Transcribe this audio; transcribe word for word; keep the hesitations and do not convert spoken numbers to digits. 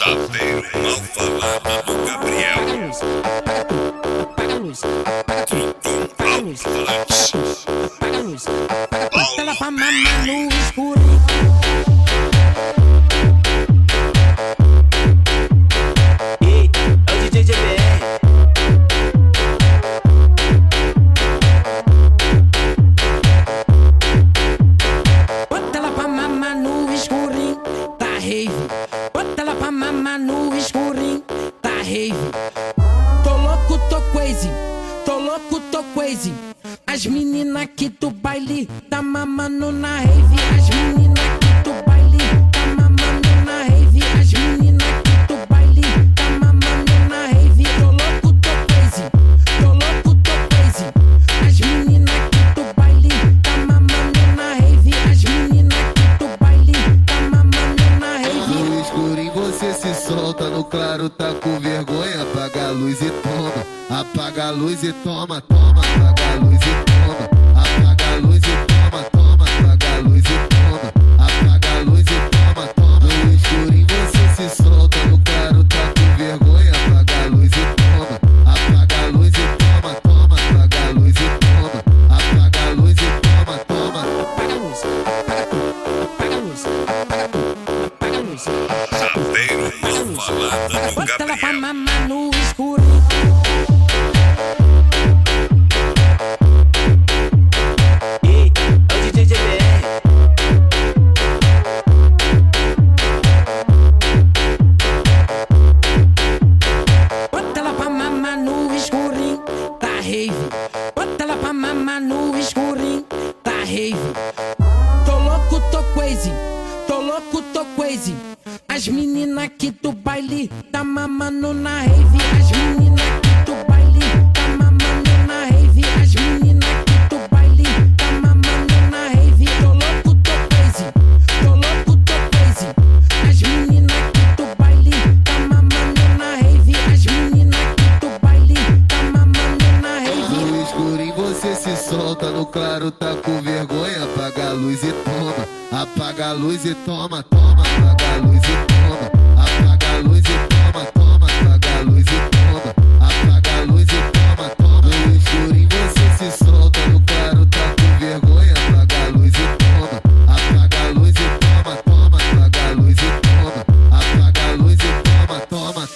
Sapeiro mal falado do Gabriel. Apaga a luz, apaga tudo, apaga a luz, apaga a luz, bota ela pra mamar no escuro. Ei, é o D J G B R. Bota ela pra mamar no escurinho, tá rave. Bota ela pra mamar no escurinho, tá rave. Tô louco, tô crazy, tô louco, tô crazy. As meninas aqui do baile tá mamando na rave. As meninas aqui do baile tá mamando na rave. As meninas aqui do baile tá mamando na rave. Tô louco, tô crazy, tô louco, tô crazy. As meninas aqui do baile tá mamando na rave. As meninas aqui do baile tá mamando na rave. No escurinho você se solta, no claro tá com vergonha. Apaga a luz e toma, apaga a luz e toma, toma. Apaga a luz e toma, apaga a luz e toma, toma. Apaga a luz e toma, apaga a luz e toma, toma. No escurinho você se solta, no claro tá com vergonha. Apaga a luz e toma, apaga a luz e toma, toma. Apaga a luz e toma, apaga a luz e toma, toma. Apaga a luz, apaga tudo, apaga a luz, apaga tudo, apaga a luz. Sapeiro mal falado do Bota ela pra Gabriel. mamar no escuro. Ei, é o D J G B R. Bota ela pra mamar no escurinho, tá rave. Bota ela pra mamar no escurinho, tá rave. Tô louco, tô crazy, tô louco, tô crazy. As meninas aqui do baile tá mamando na rave. As meninas aqui do baile tá mamando na rave. As meninas aqui do baile tá mamando na rave. Tô louco, tô crazy, tô louco, tô crazy. As meninas aqui do baile tá mamando na rave. As meninas aqui do baile tá mamando na rave. No escurinho você se solta, no claro tá com vergonha. Apaga a luz e toma, apaga a luz e toma, toma. Apaga a luz e toma, apaga a luz e toma, toma. Apaga a luz e toma, apaga a luz e toma, toma. No escurinho você se solta, no claro tá com vergonha. Apaga a luz e toma, apaga a luz e toma, toma. Apaga a luz e toma, apaga a luz e toma, toma.